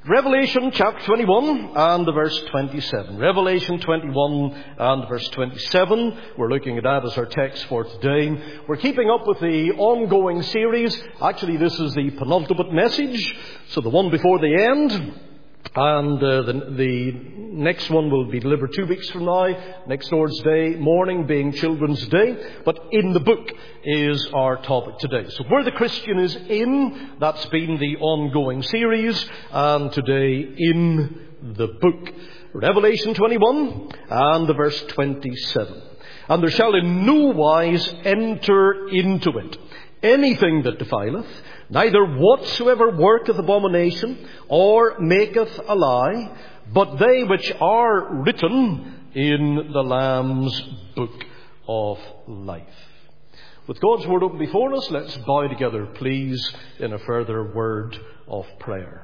Revelation chapter 21 and the verse 27. Revelation 21 and verse 27. We're looking at that as our text for today. We're keeping up with the ongoing series. Actually, this is the penultimate message, so the one before the end. And the next one will be delivered 2 weeks from now, next Lord's Day morning being Children's Day. But in the book is our topic today. So where the Christian is in, that's been the ongoing series. And today in the book. Revelation 21 and the verse 27. And there shall in no wise enter into it anything that defileth, neither whatsoever worketh abomination, or maketh a lie, but they which are written in the Lamb's book of life. With God's word open before us, let's bow together, please, in a further word of prayer.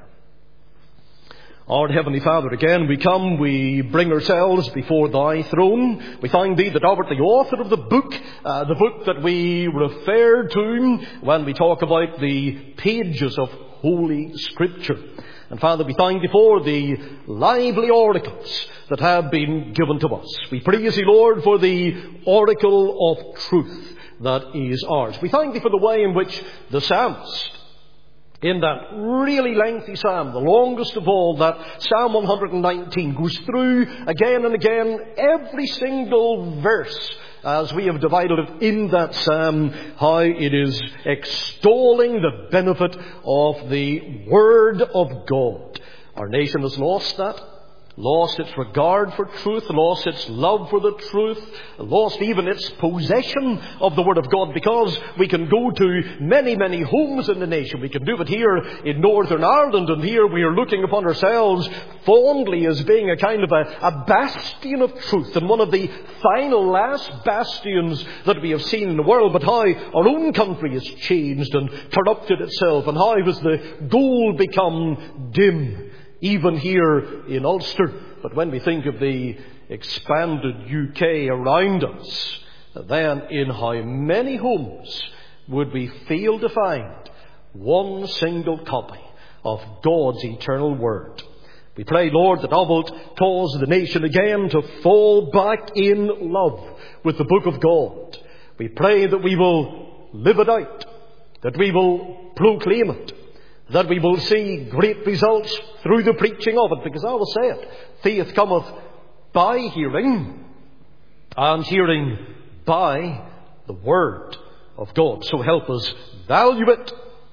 Our Heavenly Father, again we come, we bring ourselves before Thy throne. We thank Thee that Thou art the author of the book that we refer to when we talk about the pages of Holy Scripture. And Father, we thank Thee for the lively oracles that have been given to us. We praise Thee, Lord, for the oracle of truth that is ours. We thank Thee for the way in which the psalmist, in that really lengthy psalm, the longest of all, that Psalm 119, goes through again and again every single verse as we have divided it in that psalm, how it is extolling the benefit of the Word of God. Our nation has lost that. Lost its regard for truth, lost its love for the truth, lost even its possession of the Word of God, because we can go to many, many homes in the nation. We can do it here in Northern Ireland, and here we are looking upon ourselves fondly as being a kind of a bastion of truth, and one of the final last bastions that we have seen in the world. But how our own country has changed and corrupted itself, and how has the goal become dim, even here in Ulster. But when we think of the expanded UK around us, then in how many homes would we fail to find one single copy of God's eternal Word? We pray, Lord, that Thou wilt cause the nation again to fall back in love with the book of God. We pray that we will live it out, that we will proclaim it, that we will see great results through the preaching of it, because I will say it, faith cometh by hearing, and hearing by the Word of God. So help us value it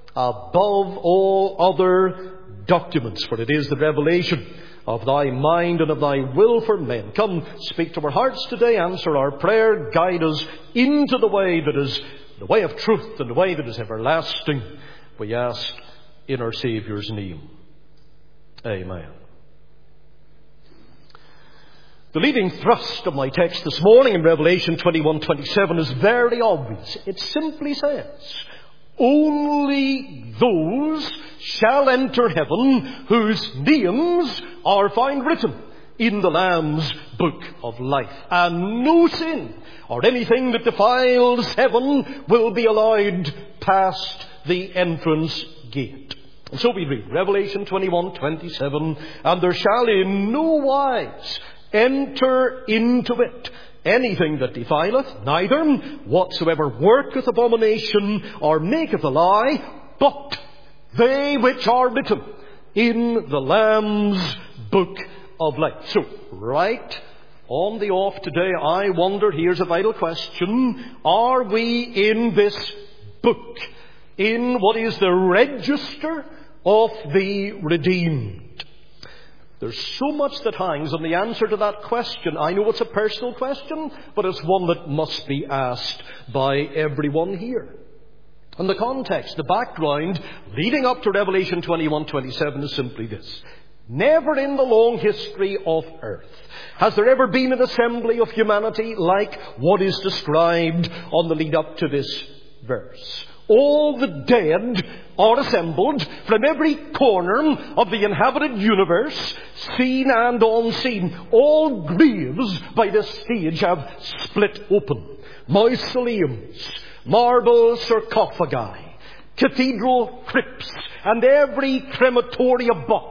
above all other documents, for it is the revelation of Thy mind and of Thy will for men. Come, speak to our hearts today, answer our prayer, guide us into the way that is the way of truth and the way that is everlasting. We ask in our Saviour's name. Amen. The leading thrust of my text this morning in Revelation 21:27 is very obvious. It simply says, only those shall enter heaven whose names are found written in the Lamb's book of life. And no sin or anything that defiles heaven will be allowed past the entrance gate. And so we read Revelation 21:27, and there shall in no wise enter into it anything that defileth, neither whatsoever worketh abomination or maketh a lie, but they which are written in the Lamb's book of life. So, right on the off today, I wonder, here's a vital question: are we in this book, in what is the register of the redeemed? There's so much that hangs on the answer to that question. I know it's a personal question, but it's one that must be asked by everyone here. And the context, the background leading up to Revelation 21:27 is simply this: never in the long history of earth has there ever been an assembly of humanity like what is described on the lead up to this verse. All the dead are assembled from every corner of the inhabited universe, seen and unseen. All graves by this stage have split open. Mausoleums, marble sarcophagi, cathedral crypts, and every crematorium box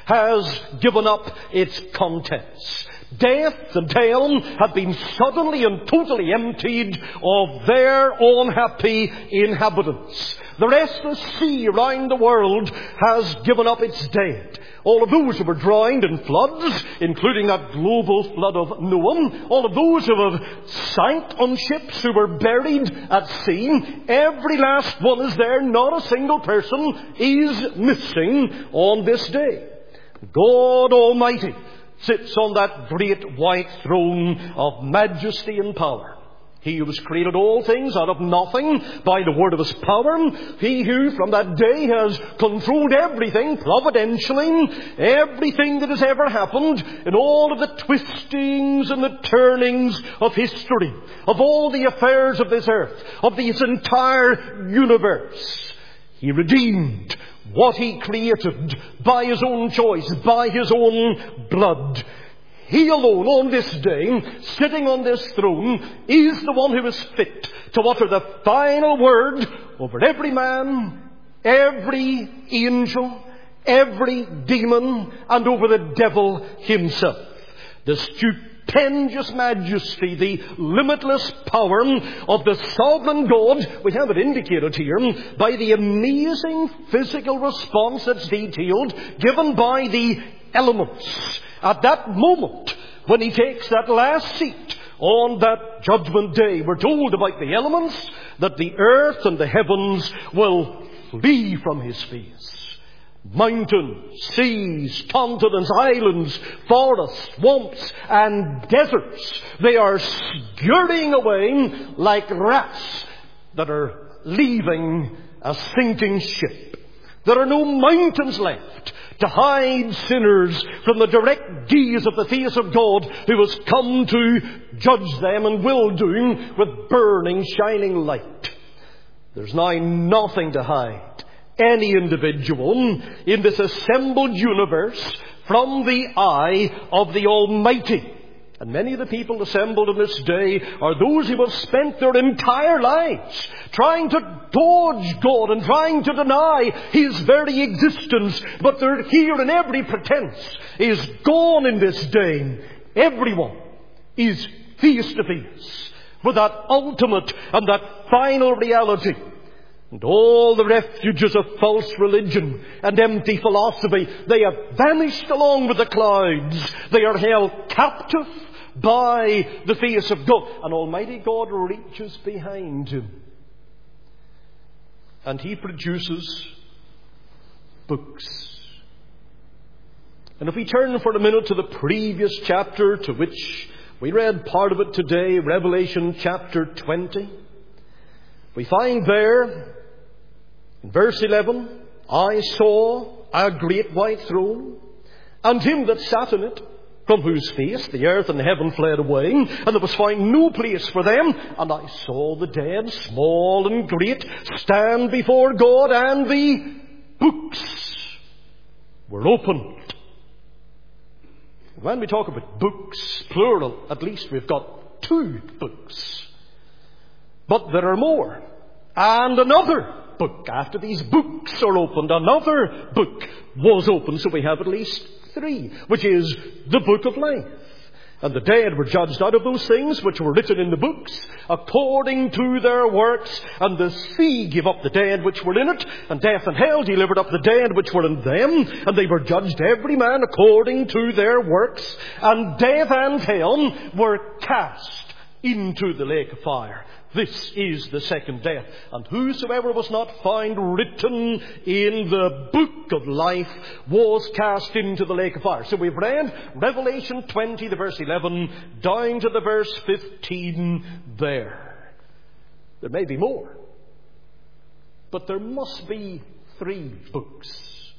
has given up its contents. Death and hell have been suddenly and totally emptied of their unhappy inhabitants. The restless sea around the world has given up its dead. All of those who were drowned in floods, including that global flood of Noah, all of those who have sank on ships, who were buried at sea, every last one is there. Not a single person is missing on this day. God Almighty sits on that great white throne of majesty and power. He who has created all things out of nothing by the word of his power. He who from that day has controlled everything providentially, everything that has ever happened in all of the twistings and the turnings of history, of all the affairs of this earth, of this entire universe. He redeemed what he created by his own choice, by his own blood. He alone on this day, sitting on this throne, is the one who is fit to utter the final word over every man, every angel, every demon, and over the devil himself. The stupendous majesty, the limitless power of the sovereign God, we have it indicated here by the amazing physical response that's detailed, given by the elements. At that moment, when he takes that last seat on that judgment day, we're told about the elements that the earth and the heavens will flee from his face. Mountains, seas, continents, islands, forests, swamps, and deserts. They are scurrying away like rats that are leaving a sinking ship. There are no mountains left to hide sinners from the direct gaze of the face of God, who has come to judge them and will do with burning, shining light. There's now nothing to hide any individual in this assembled universe from the eye of the Almighty. And many of the people assembled in this day are those who have spent their entire lives trying to dodge God and trying to deny his very existence. But they're here, and every pretense is gone in this day. Everyone is face to face with that ultimate and that final reality. And all the refuges of false religion and empty philosophy, they have vanished along with the clouds. They are held captive by the face of God. And Almighty God reaches behind him, and he produces books. And if we turn for a minute to the previous chapter, to which we read part of it today, Revelation chapter 20, we find there, in verse 11, I saw a great white throne, and him that sat in it, from whose face the earth and heaven fled away, and there was found no place for them. And I saw the dead, small and great, stand before God, and the books were opened. When we talk about books, plural, at least we've got 2 books. But there are more. And another book, after these books are opened, another book was opened. So we have at least 3, which is the book of life. And the dead were judged out of those things which were written in the books, according to their works. And the sea gave up the dead which were in it, and death and hell delivered up the dead which were in them. And they were judged every man according to their works. And death and hell were cast into the lake of fire. This is the second death. And whosoever was not found written in the book of life was cast into the lake of fire. So we've read Revelation 20, the verse 11, down to the verse 15 there. There may be more, but there must be 3 books,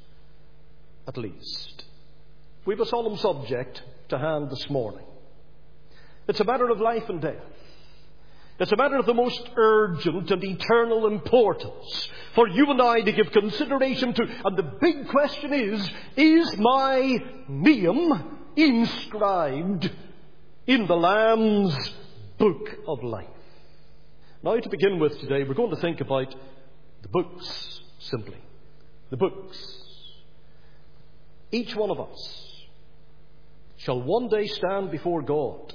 at least. We have a solemn subject to hand this morning. It's a matter of life and death. It's a matter of the most urgent and eternal importance for you and I to give consideration to. And the big question is my name inscribed in the Lamb's book of life? Now, to begin with today, we're going to think about the books simply. The books. each one of us shall one day stand before God.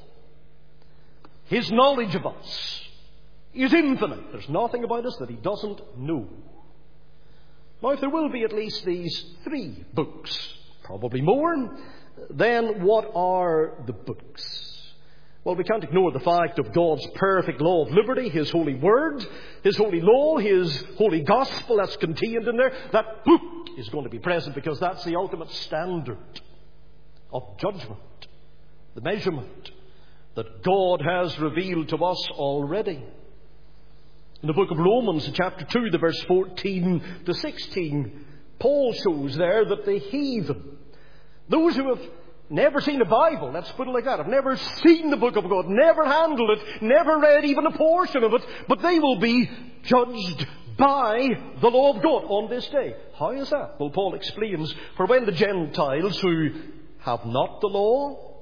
His knowledge of us is infinite. There's nothing about us that He doesn't know. Now, if there will be at least these 3 books, probably more, then what are the books? Well, we can't ignore the fact of God's perfect law of liberty, His holy word, His holy law, His holy gospel that's contained in there. That book is going to be present because that's the ultimate standard of judgment, the measurement that God has revealed to us already. In the book of Romans, in chapter 2, the verse 14 to 16, Paul shows there that the heathen, those who have never seen a Bible, let's put it like that, have never seen the book of God, never handled it, never read even a portion of it, but they will be judged by the law of God on this day. How is that? Well, Paul explains, for when the Gentiles who have not the law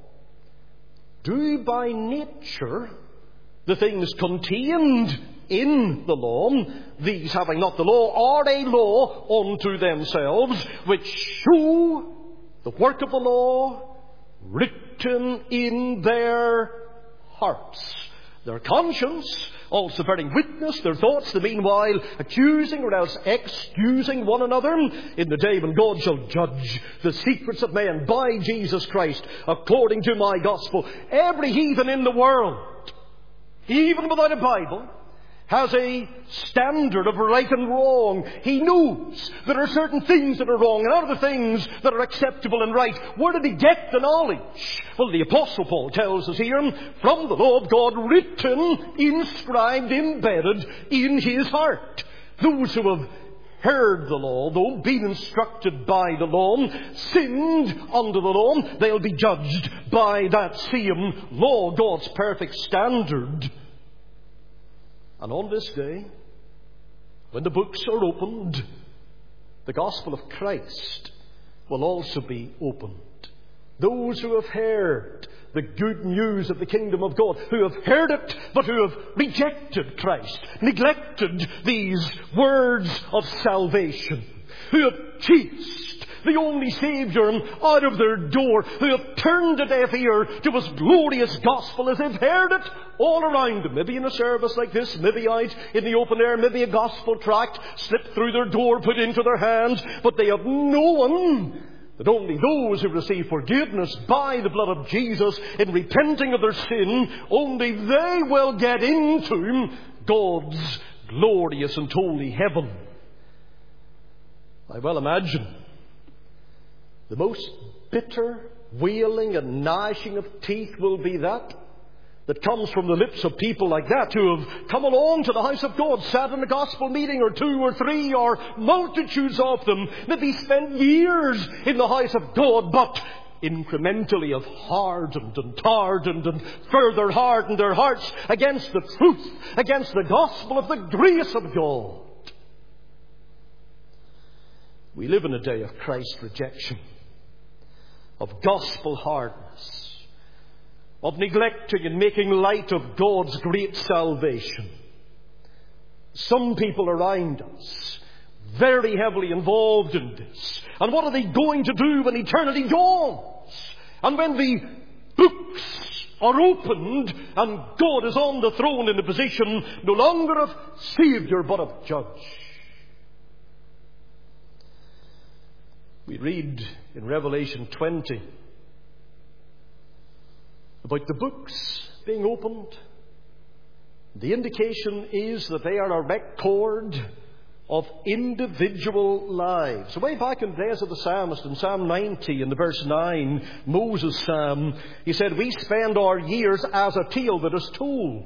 do by nature the things contained in the law, these having not the law are a law unto themselves, which show the work of the law written in their hearts. Their conscience also bearing witness, their thoughts the meanwhile accusing or else excusing one another in the day when God shall judge the secrets of men by Jesus Christ according to my gospel. Every heathen in the world, even without a Bible, has a standard of right and wrong. He knows there are certain things that are wrong and other things that are acceptable and right. Where did he get the knowledge? Well, the Apostle Paul tells us here, from the law of God written, inscribed, embedded in his heart. Those who have heard the law, though being instructed by the law, sinned under the law, they'll be judged by that same law, God's perfect standard. And on this day, when the books are opened, the gospel of Christ will also be opened. Those who have heard the good news of the kingdom of God, who have heard it, but who have rejected Christ, neglected these words of salvation, who have chased the only Saviour out of their door, who have turned a deaf ear to His glorious gospel as they've heard it all around them. Maybe in a service like this, maybe out in the open air, maybe a gospel tract slipped through their door, put into their hands, but they have known that only those who receive forgiveness by the blood of Jesus in repenting of their sin, only they will get into God's glorious and holy heaven. I well imagine the most bitter wailing and gnashing of teeth will be that comes from the lips of people like that, who have come along to the house of God, sat in a gospel meeting or 2 or 3 or multitudes of them, maybe spent years in the house of God, but incrementally have hardened and further hardened their hearts against the truth, against the gospel of the grace of God. We live in a day of Christ's rejection, of gospel hardness, of neglecting and making light of God's great salvation. Some people around us very heavily involved in this. And what are they going to do when eternity dawns? And when the books are opened and God is on the throne in a position no longer of Saviour but of Judge. We read in Revelation 20 about the books being opened. The indication is that they are a record of individual lives. Way back in the days of the psalmist, in Psalm 90, in the verse 9, Moses' psalm, he said, we spend our years as a tale that is told.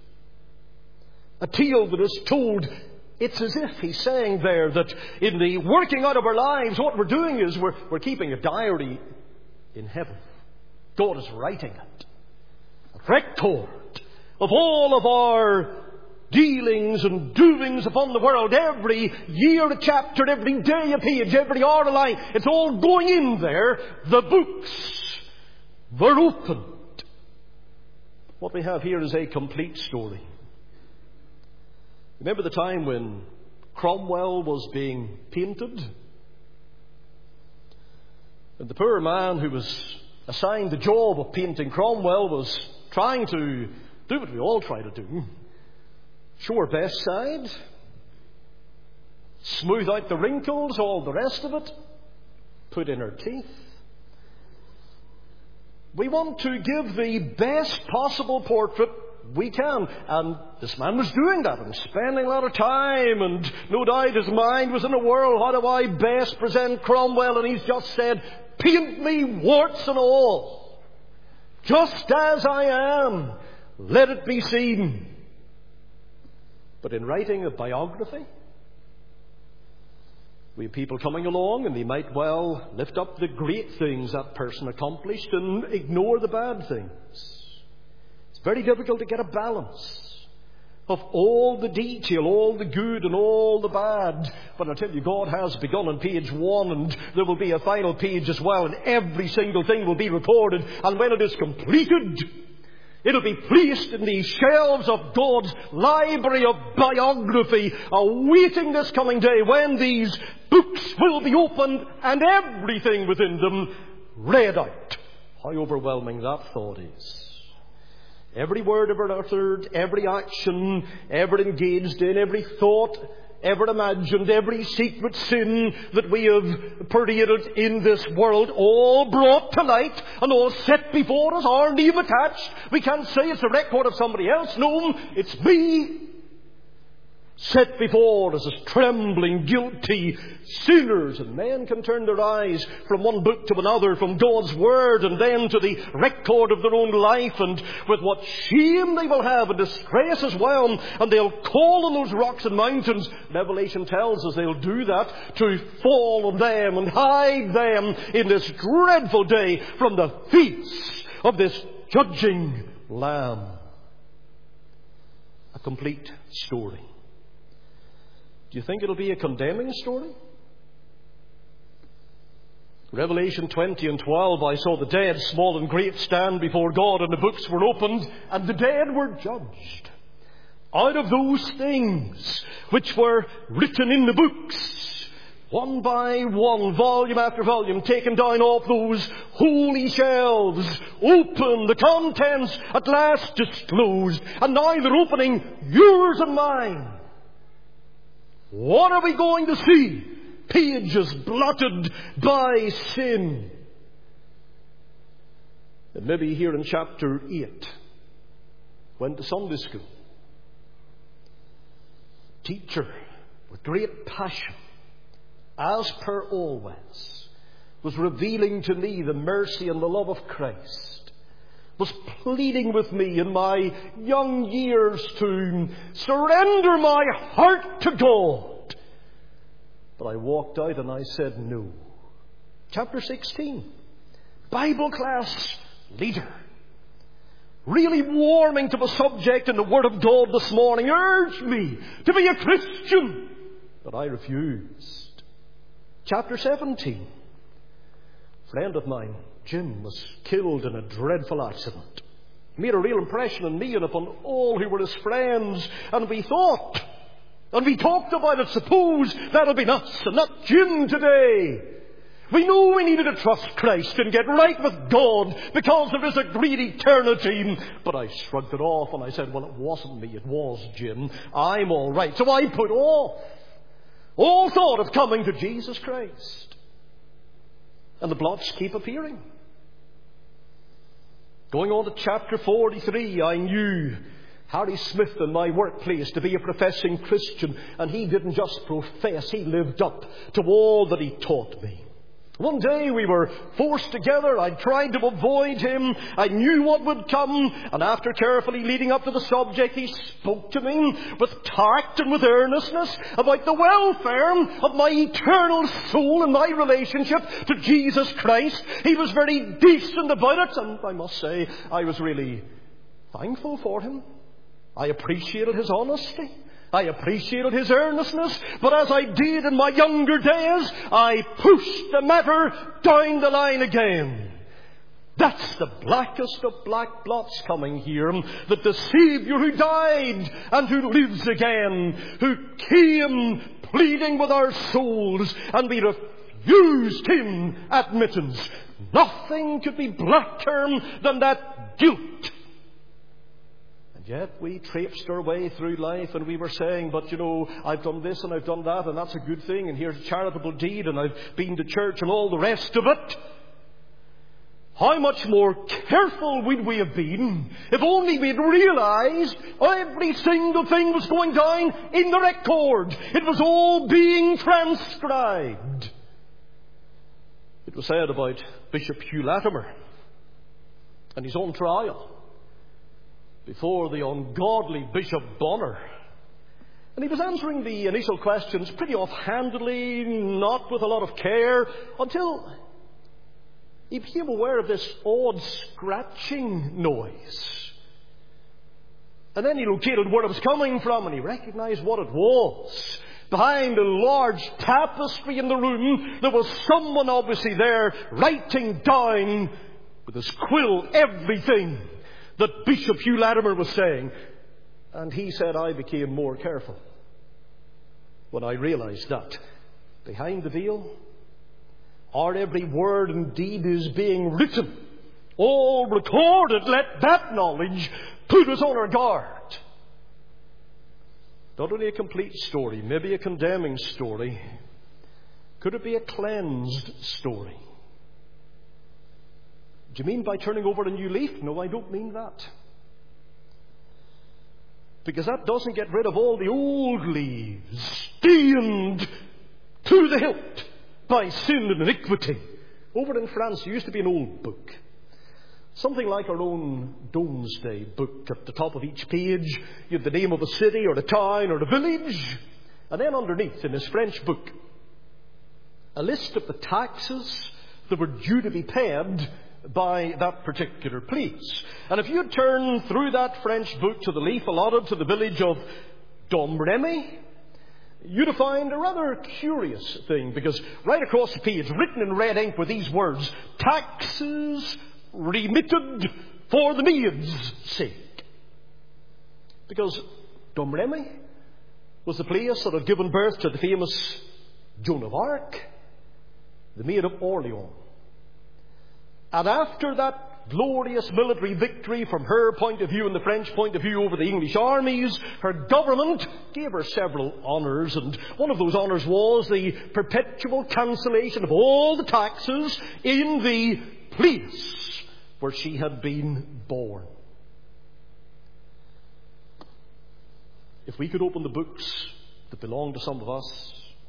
A tale that is told. It's as if he's saying there that in the working out of our lives, what we're doing is we're keeping a diary in heaven. God is writing it. A record of all of our dealings and doings upon the world. Every year a chapter, every day a page, every hour a line. It's all going in there. The books were opened. What we have here is a complete story. Remember the time when Cromwell was being painted? And And the poor man who was assigned the job of painting Cromwell was trying to do what we all try to do. Show our best side. Smooth out the wrinkles, all the rest of it. Put in our teeth. We want to give the best possible portrait we can. And this man was doing that and spending a lot of time, and no doubt his mind was in a whirl. How do I best present Cromwell? And he's just said, paint me warts and all, just as I am. Let it be seen. But in writing a biography, we have people coming along and they might well lift up the great things that person accomplished and ignore the bad things. It's very difficult to get a balance of all the detail, all the good and all the bad. But I tell you, God has begun on page 1, and there will be a final page as well, and every single thing will be recorded. And when it is completed, it'll be placed in the shelves of God's library of biography, awaiting this coming day when these books will be opened and everything within them read out. How overwhelming that thought is. Every word ever uttered, every action ever engaged in, every thought ever imagined, every secret sin that we have paraded in this world, all brought to light and all set before us, our name attached. We can't say it's a record of somebody else. No, it's me. Set before us as trembling, guilty sinners. And men can turn their eyes from one book to another, from God's Word and then to the record of their own life, and with what shame they will have and disgrace as well. And they'll call on those rocks and mountains. Revelation tells us they'll do that to fall on them and hide them in this dreadful day from the face of this judging Lamb. A complete story. Do you think it'll be a condemning story? Revelation 20 and 12, I saw the dead, small and great, stand before God, and the books were opened, and the dead were judged out of those things which were written in the books, one by one, volume after volume, taken down off those holy shelves, open, the contents at last disclosed, and now they're opening yours and mine. What are we going to see? Pages blotted by sin. And maybe here in chapter 8, went to Sunday school. Teacher, with great passion, as per always, was revealing to me the mercy and the love of Christ. Was pleading with me in my young years to surrender my heart to God. But I walked out and I said no. Chapter 16. Bible class leader. Really warming to the subject in the Word of God this morning. Urged me to be a Christian. But I refused. Chapter 17. A friend of mine, Jim, was killed in a dreadful accident. Made a real impression on me and upon all who were his friends. And we thought, and we talked about it, suppose that'll be us and not Jim today. We knew we needed to trust Christ and get right with God because there is a great eternity. But I shrugged it off and I said, well, it wasn't me, it was Jim. I'm all right. So I put off all thought of coming to Jesus Christ. And the blots keep appearing. Going on to chapter 43, I knew Harry Smith in my workplace to be a professing Christian. And he didn't just profess, he lived up to all that he taught me. One day we were forced together. I tried to avoid him. I knew what would come. And after carefully leading up to the subject, he spoke to me with tact and with earnestness about the welfare of my eternal soul and my relationship to Jesus Christ. He was very decent about it. And I must say, I was really thankful for him. I appreciated his honesty. I appreciated his earnestness, but as I did in my younger days, I pushed the matter down the line again. That's the blackest of black blots coming here, that the Saviour who died and who lives again, who came pleading with our souls, and we refused him admittance. Nothing could be blacker than that guilt. And yet we traipsed our way through life and we were saying, but I've done this and I've done that and that's a good thing and here's a charitable deed and I've been to church and all the rest of it. How much more careful would we have been if only we'd realized every single thing was going down in the record. It was all being transcribed. It was said about Bishop Hugh Latimer and his own trial before the ungodly Bishop Bonner. And he was answering the initial questions pretty offhandedly, not with a lot of care, until he became aware of this odd scratching noise. And then he located where it was coming from and he recognized what it was. Behind a large tapestry in the room, there was someone obviously there writing down with his quill everything that Bishop Hugh Latimer was saying. And he said, I became more careful when I realized that behind the veil, our every word and deed is being written, all recorded. Let that knowledge put us on our guard. Not only a complete story, maybe a condemning story. Could it be a cleansed story? Do you mean by turning over a new leaf? No, I don't mean that. Because that doesn't get rid of all the old leaves, stained to the hilt by sin and iniquity. Over in France, there used to be an old book. Something like our own Domesday book. At the top of each page, you had the name of a city or a town or a village. And then underneath, in this French book, a list of the taxes that were due to be paid by that particular place. And if you turn through that French book to the leaf allotted to the village of Domremy, you'd find a rather curious thing, because right across the page, written in red ink, were these words: taxes remitted for the maid's sake. Because Domremy was the place that had given birth to the famous Joan of Arc, the Maid of Orleans. And after that glorious military victory from her point of view and the French point of view over the English armies, her government gave her several honours, and one of those honours was the perpetual cancellation of all the taxes in the place where she had been born. If we could open the books that belong to some of us,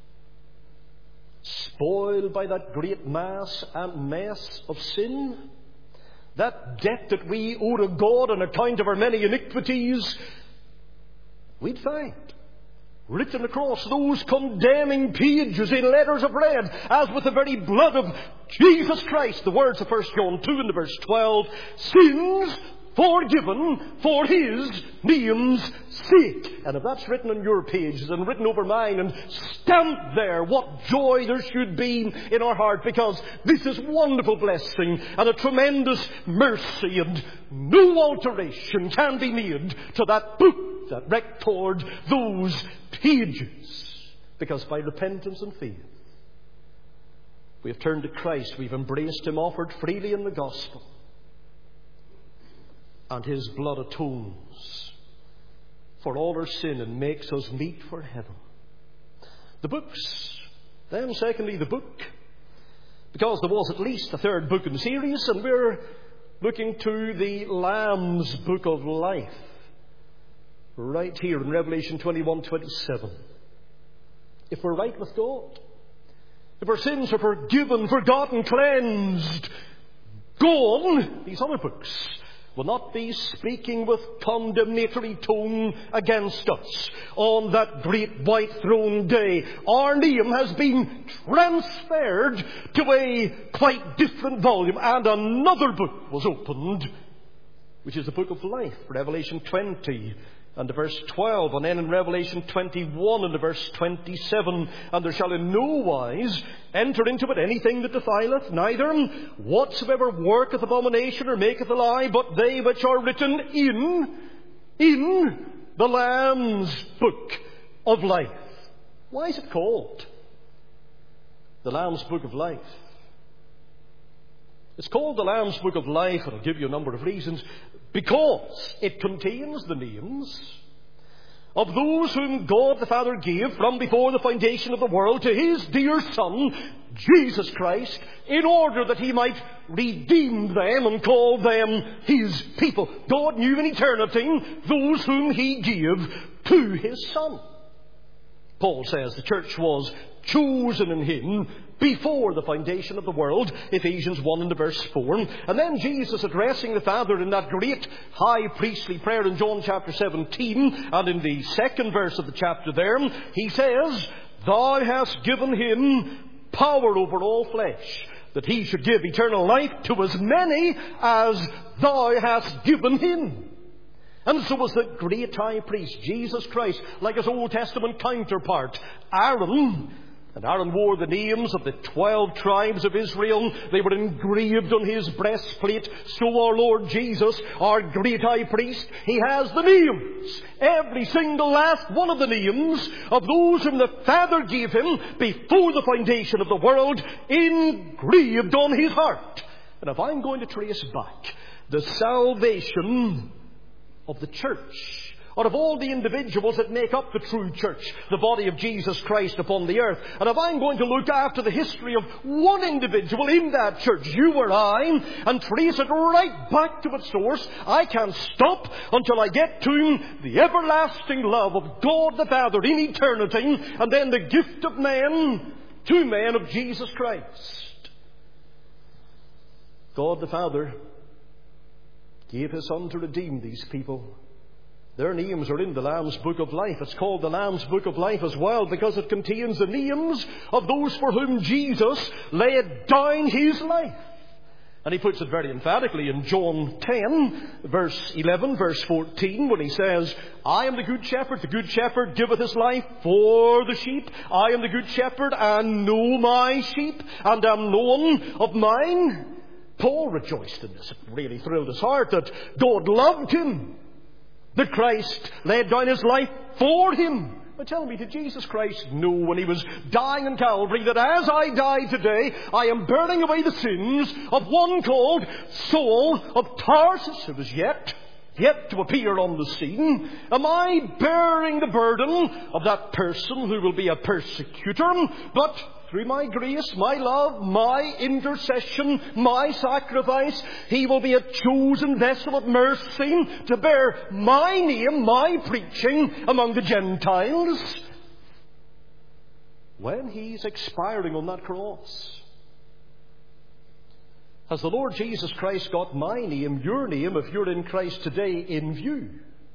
spoiled by that great mass and mess of sin, that debt that we owe to God on account of our many iniquities, we'd find written across those condemning pages in letters of red, as with the very blood of Jesus Christ, the words of 1 John 2 and verse 12, sins forgiven for His name's sake. And if that's written on your pages and written over mine and stamped there, what joy there should be in our heart, because this is wonderful blessing and a tremendous mercy, and no alteration can be made to that book that record those pages, because by repentance and faith we have turned to Christ, we've embraced Him, offered freely in the gospel, and His blood atones for all our sin and makes us meet for heaven. The books. Then secondly, the book, because there was at least a third book in the series, and we're looking to the Lamb's book of life, right here in Revelation 21:27. If we're right with God, if our sins are forgiven, forgotten, cleansed, gone, these other books will not be speaking with condemnatory tone against us on that great white throne day. Our name has been transferred to a quite different volume, and another book was opened, which is the book of life, Revelation 20 and verse 12, and then in Revelation 21 and verse 27, and there shall in no wise enter into it anything that defileth, neither whatsoever worketh abomination or maketh a lie, but they which are written in the Lamb's book of life. Why is it called the Lamb's book of life? It's called the Lamb's Book of Life, and I'll give you a number of reasons. Because it contains the names of those whom God the Father gave from before the foundation of the world to His dear Son, Jesus Christ, in order that He might redeem them and call them His people. God knew in eternity those whom He gave to His Son. Paul says the church was chosen in Him before the foundation of the world, Ephesians 1 and verse 4. And then Jesus, addressing the Father in that great high priestly prayer in John chapter 17, and in the second verse of the chapter there, He says, Thou hast given Him power over all flesh, that He should give eternal life to as many as Thou hast given Him. And so was the great high priest, Jesus Christ, like His Old Testament counterpart, Aaron. And Aaron wore the names of the 12 tribes of Israel. They were engraved on his breastplate. So our Lord Jesus, our great high priest, He has the names, every single last one of the names of those whom the Father gave Him before the foundation of the world, engraved on His heart. And if I'm going to trace back the salvation of the church, or of all the individuals that make up the true church, the body of Jesus Christ upon the earth, and if I'm going to look after the history of one individual in that church, you or I, and trace it right back to its source, I can't stop until I get to the everlasting love of God the Father in eternity, and then the gift of man to man of Jesus Christ. God the Father gave His Son to redeem these people. Their names are in the Lamb's Book of Life. It's called the Lamb's Book of Life as well because it contains the names of those for whom Jesus laid down His life. And He puts it very emphatically in John 10, verse 11, verse 14, when He says, I am the good shepherd. The good shepherd giveth his life for the sheep. I am the good shepherd and know my sheep and am known of mine. Paul rejoiced in this. It really thrilled his heart that God loved him, that Christ laid down His life for him. But tell me, did Jesus Christ know when He was dying on Calvary that as I die today, I am burning away the sins of one called Saul of Tarsus, who was yet to appear on the scene? Am I bearing the burden of that person who will be a persecutor, but through my grace, my love, my intercession, my sacrifice, He will be a chosen vessel of mercy to bear my name, my preaching among the Gentiles? When He's expiring on that cross, has the Lord Jesus Christ got my name, your name, if you're in Christ today, in view?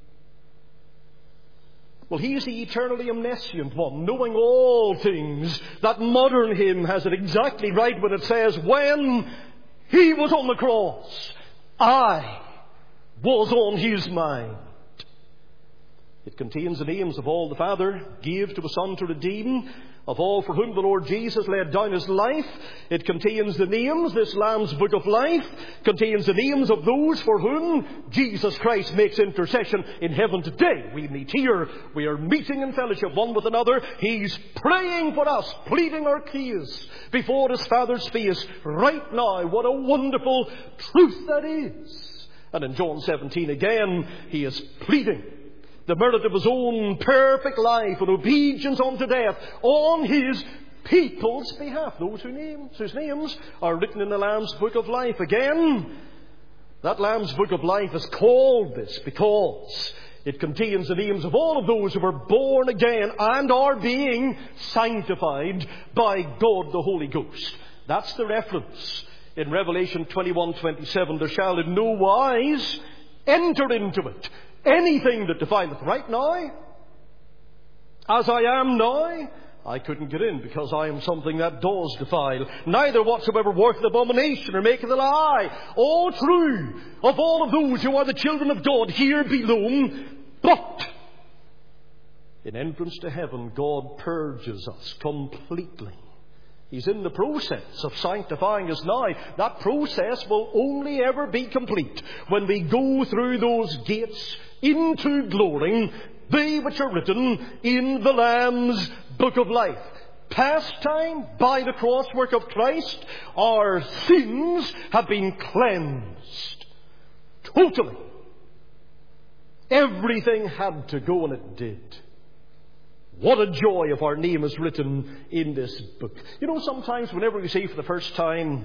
Well, He's the eternally omniscient one, knowing all things. That modern hymn has it exactly right when it says, when He was on the cross, I was on His mind. It contains the names of all the Father gave to the Son to redeem, of all for whom the Lord Jesus laid down His life. It contains the names, this Lamb's Book of Life, contains the names of those for whom Jesus Christ makes intercession in heaven today. We meet here. We are meeting in fellowship one with another. He's praying for us, pleading our case before His Father's face right now. What a wonderful truth that is. And in John 17 again, He is pleading the merit of His own perfect life and obedience unto death on His people's behalf, those whose names are written in the Lamb's Book of Life. Again, that Lamb's Book of Life is called this because it contains the names of all of those who were born again and are being sanctified by God the Holy Ghost. That's the reference in Revelation 21:27. There shall in no wise enter into it anything that defileth. Right now, as I am now, I couldn't get in because I am something that does defile. Neither whatsoever worketh abomination or maketh a lie. All true of all of those who are the children of God here below. But in entrance to heaven, God purges us completely. He's in the process of sanctifying us now. That process will only ever be complete when we go through those gates into glory, they which are written in the Lamb's Book of Life. pastime by the cross work of Christ, our sins have been cleansed. Totally. Everything had to go, and it did. What a joy if our name is written in this book. You know, sometimes whenever we see for the first time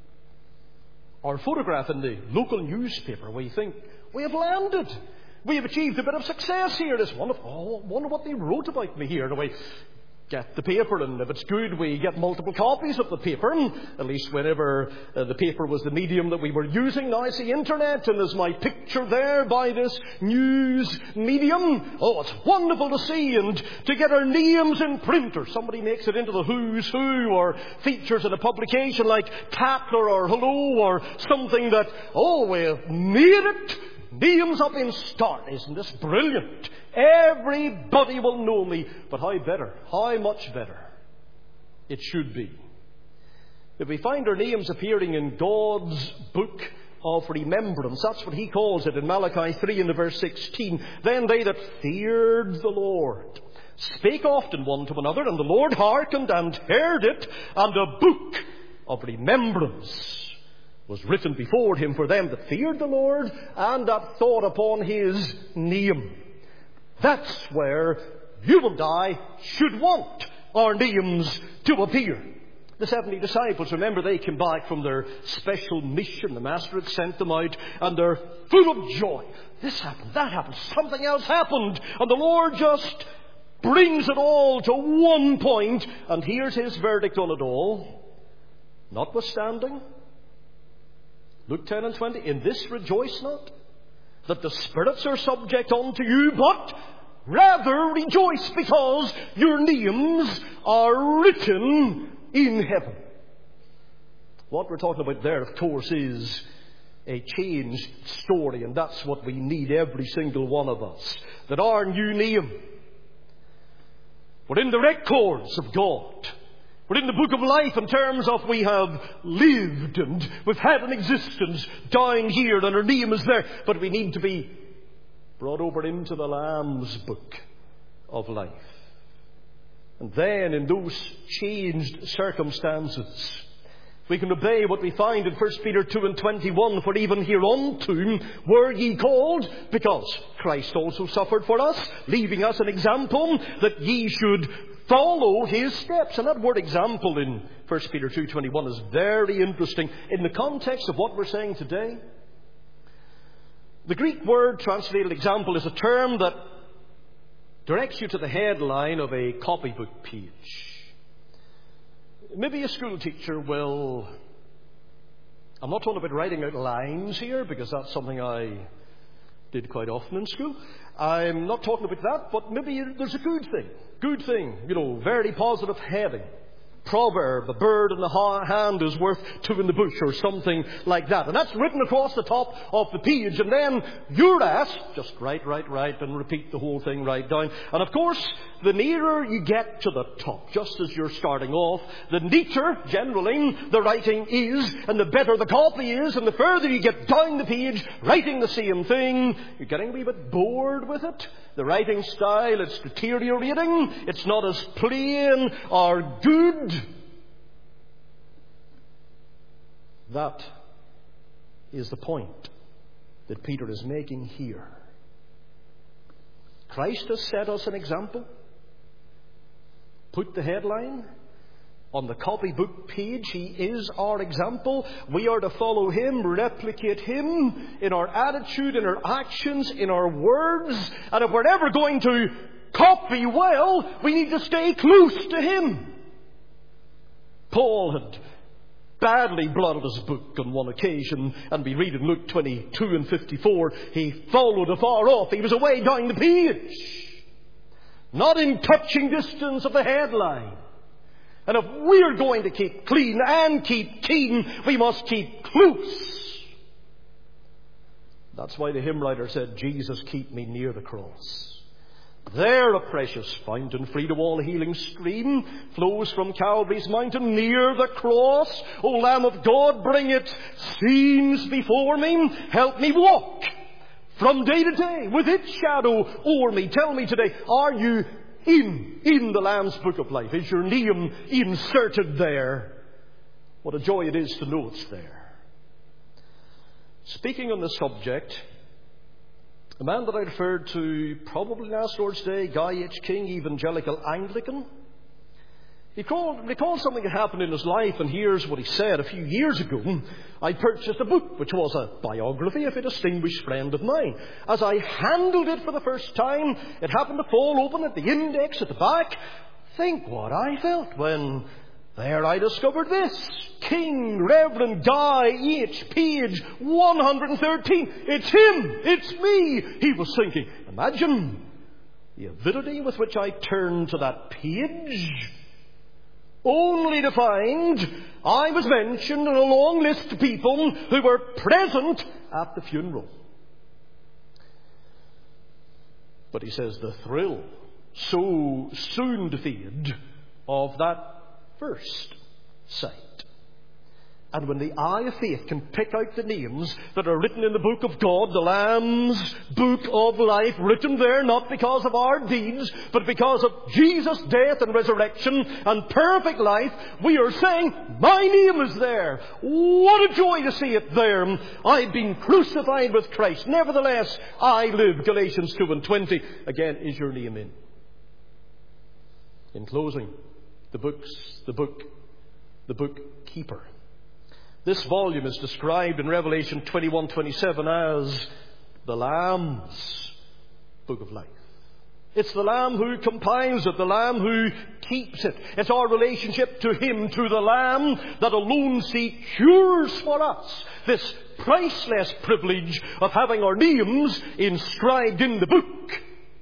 our photograph in the local newspaper, we think, we have landed. We have achieved a bit of success here. It's wonderful. Oh, I wonder what they wrote about me here. And we get the paper, and if it's good, we get multiple copies of the paper. And at least whenever the paper was the medium that we were using. Now it's the internet, and there's my picture there by this news medium. Oh, it's wonderful to see, and to get our names in print, or somebody makes it into the Who's Who, or features in a publication like Tatler or Hello, or something that, oh, we've made it. Names up in start. Isn't this brilliant? Everybody will know me. But how better? How much better it should be if we find our names appearing in God's book of remembrance. That's what he calls it in Malachi 3 and verse 16. Then they that feared the Lord spake often one to another, and the Lord hearkened and heard it, and a book of remembrance was written before him for them that feared the Lord and that thought upon his name. That's where you and I should want our names to appear. The 70 disciples, remember, they came back from their special mission. The Master had sent them out, and they're full of joy. This happened, that happened, something else happened. And the Lord just brings it all to one point, and here's his verdict on it all. Notwithstanding, Luke 10 and 20, in this rejoice not, that the spirits are subject unto you, but rather rejoice because your names are written in heaven. What we're talking about there, of course, is a changed story, and that's what we need, every single one of us. That our new name, we're in the records of God. We're in the book of life in terms of we have lived and we've had an existence down here, and our name is there. But we need to be brought over into the Lamb's book of life. And then in those changed circumstances, we can obey what we find in 1 Peter 2 and 21. For even hereunto were ye called, because Christ also suffered for us, leaving us an example that ye should follow his steps. And that word example in 1 Peter 2:21 is very interesting in the context of what we're saying today. The Greek word translated example is a term that directs you to the headline of a copybook page. Maybe a school teacher will... I'm not talking about writing out lines here, because that's something I did quite often in school. I'm not talking about that, but maybe there's a good thing, you know, very positive heading. Proverb, a bird in the hand is worth two in the bush, or something like that. And that's written across the top of the page. And then you're asked, just write, and repeat the whole thing right down. And of course, the nearer you get to the top, just as you're starting off, the neater, generally, the writing is, and the better the copy is. And the further you get down the page, writing the same thing, you're getting a wee bit bored with it. The writing style, it's deteriorating. It's not as plain or good. That is the point that Peter is making here. Christ has set us an example. Put the headline on the copybook page. He is our example. We are to follow him, replicate him in our attitude, in our actions, in our words. And if we're ever going to copy well, we need to stay close to him. Paul had badly blotted his book on one occasion, and we read in Luke 22 and 54, he followed afar off. He was away down the page, not in touching distance of the headline. And if we're going to keep clean and keep keen, we must keep close. That's why the hymn writer said, Jesus, keep me near the cross. There a precious fountain, free to all healing stream, flows from Calvary's mountain near the cross. O Lamb of God, bring its scenes before me. Help me walk from day to day with its shadow o'er me. Tell me today, are you in the Lamb's Book of Life? Is your name inserted there? What a joy it is to know it's there. Speaking on the subject, a man that I referred to probably last Lord's Day, Guy H. King, evangelical Anglican, he recalled something that happened in his life, and here's what he said. A few years ago, I purchased a book which was a biography of a distinguished friend of mine. As I handled it for the first time, it happened to fall open at the index at the back. Think what I felt when there I discovered this. King Reverend Guy H. Page 113. It's him. It's me. He was thinking. Imagine the avidity with which I turned to that page, only to find I was mentioned in a long list of people who were present at the funeral. But he says the thrill so soon to fade of that first sight. And when the eye of faith can pick out the names that are written in the book of God, the Lamb's Book of Life, written there not because of our deeds, but because of Jesus' death and resurrection and perfect life, we are saying, my name is there. What a joy to see it there. I've been crucified with Christ. Nevertheless, I live. Galatians 2:20. Again, is your name in? In closing, the bookkeeper. This volume is described in Revelation 21:27 as the Lamb's Book of Life. It's the Lamb who compiles it, the Lamb who keeps it. It's our relationship to Him, to the Lamb, that alone secures for us this priceless privilege of having our names inscribed in the book.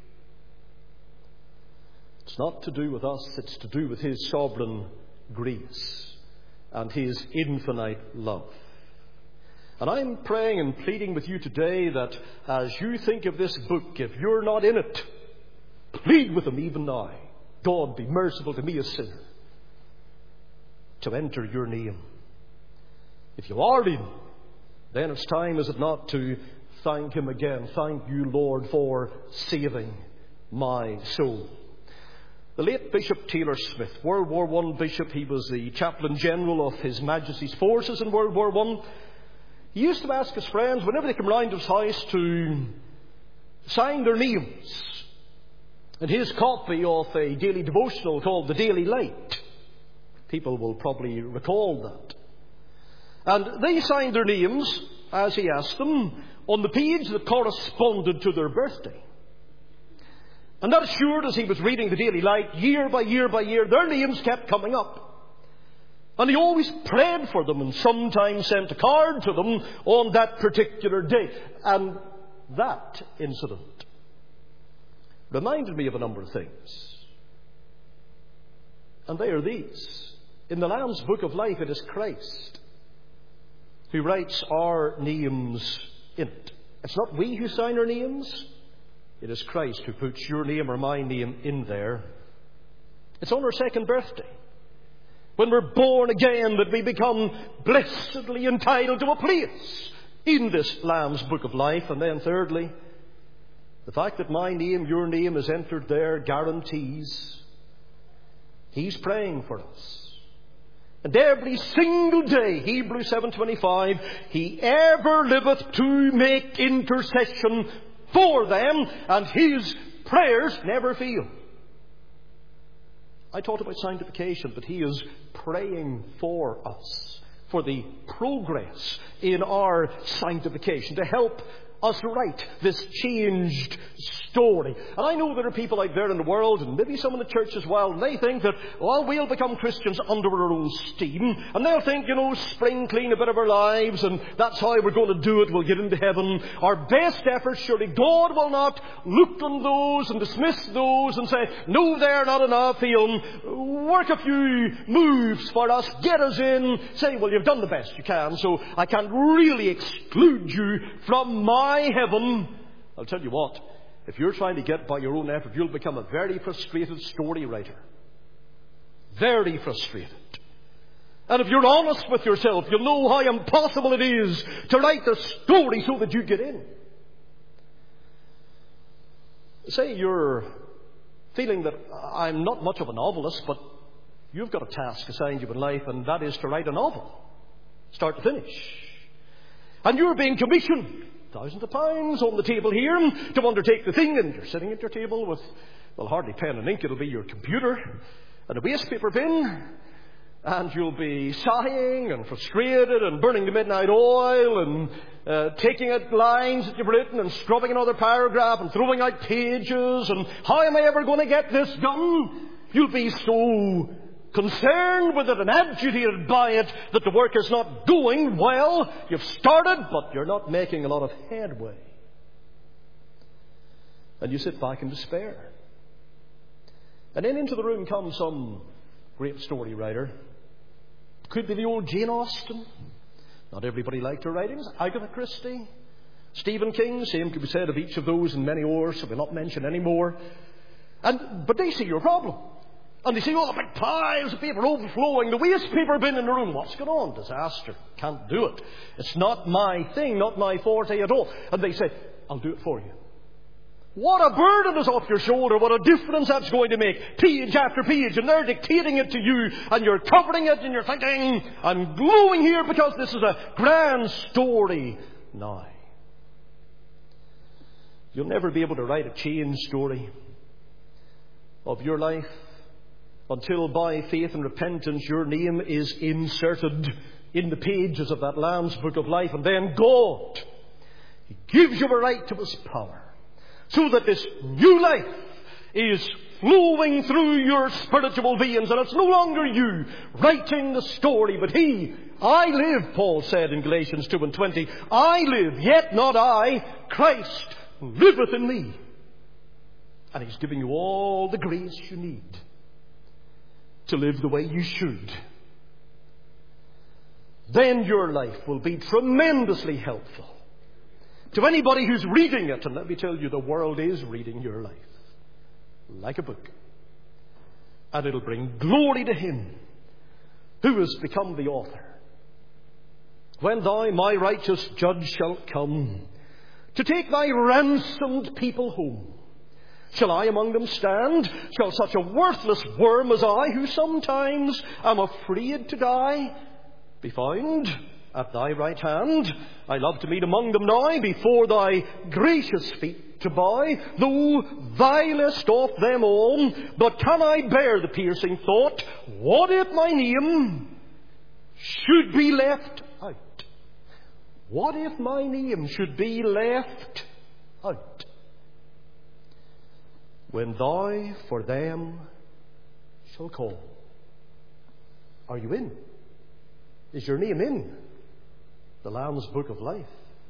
It's not to do with us, it's to do with His sovereign grace and His infinite love. And I'm praying and pleading with you today that as you think of this book, if you're not in it, plead with Him even now. God, be merciful to me, a sinner, to enter your name. If you are in, then it's time, is it not, to thank Him again. Thank you, Lord, for saving my soul. The late Bishop Taylor Smith, World War I bishop, he was the chaplain general of His Majesty's forces in World War I. He used to ask his friends, whenever they came round his house, to sign their names in his copy of a daily devotional called The Daily Light. People will probably recall that. And they signed their names, as he asked them, on the page that corresponded to their birthday. And that assured, as he was reading the Daily Light, year by year by year, their names kept coming up. And he always prayed for them and sometimes sent a card to them on that particular day. And that incident reminded me of a number of things. And they are these. In the Lamb's Book of Life, it is Christ who writes our names in it. It's not we who sign our names. It is Christ who puts your name or my name in there. It's on our second birthday, when we're born again, that we become blessedly entitled to a place in this Lamb's Book of Life. And then thirdly, the fact that my name, your name is entered there guarantees He's praying for us. And every single day, Hebrews 7:25, He ever liveth to make intercession for them, and His prayers never fail. I talked about sanctification, but He is praying for us, for the progress in our sanctification, to help us write this changed story. And I know there are people out there in the world, and maybe some in the church as well, and they think that, well, we'll become Christians under our own steam, and they'll think, spring clean a bit of our lives, and that's how we're going to do it. We'll get into heaven. Our best efforts, surely God will not look on those and dismiss those and say, no, they're not enough. He'll work a few moves for us, get us in, say, well, you've done the best you can, so I can't really exclude you from my heaven. I'll tell you what, if you're trying to get by your own effort, you'll become a very frustrated story writer. Very frustrated. And if you're honest with yourself, you'll know how impossible it is to write the story so that you get in. Say you're feeling that I'm not much of a novelist, but you've got a task assigned you in life, and that is to write a novel, start to finish. And you're being commissioned thousands of pounds on the table here to undertake the thing, and you're sitting at your table with, well, hardly pen and ink. It'll be your computer and a wastepaper bin, and you'll be sighing and frustrated and burning the midnight oil and taking out lines that you've written and scrubbing another paragraph and throwing out pages, and how am I ever going to get this done? You'll be so concerned with it and agitated by it that the work is not going well. You've started, but you're not making a lot of headway. And you sit back in despair. And then into the room comes some great story writer. Could be the old Jane Austen. Not everybody liked her writings. Agatha Christie, Stephen King. Same could be said of each of those and many more, so we'll not mention any more. But they see your problem. And they see all the big piles of paper overflowing, the waste paper bin in the room. What's going on? Disaster. Can't do it. It's not my thing, not my forte at all. And they say, I'll do it for you. What a burden is off your shoulder. What a difference that's going to make. Page after page. And they're dictating it to you. And you're covering it and you're thinking, I'm glowing here because this is a grand story now. You'll never be able to write a change story of your life until by faith and repentance your name is inserted in the pages of that Lamb's Book of Life. And then God, He gives you a right to His power, so that this new life is flowing through your spiritual veins. And it's no longer you writing the story, but He. I live, Paul said in Galatians 2:20. I live, yet not I. Christ liveth in me. And He's giving you all the grace you need to live the way you should. Then your life will be tremendously helpful to anybody who's reading it. And let me tell you, the world is reading your life like a book. And it'll bring glory to Him who has become the author. When thou, my righteous judge, shalt come to take thy ransomed people home, shall I among them stand? Shall such a worthless worm as I, who sometimes am afraid to die, be found at thy right hand? I love to meet among them now, before thy gracious feet to bow, though vilest of them all. But can I bear the piercing thought, what if my name should be left out? What if my name should be left out? When thou for them shall call. Are you in? Is your name in the Lamb's Book of Life?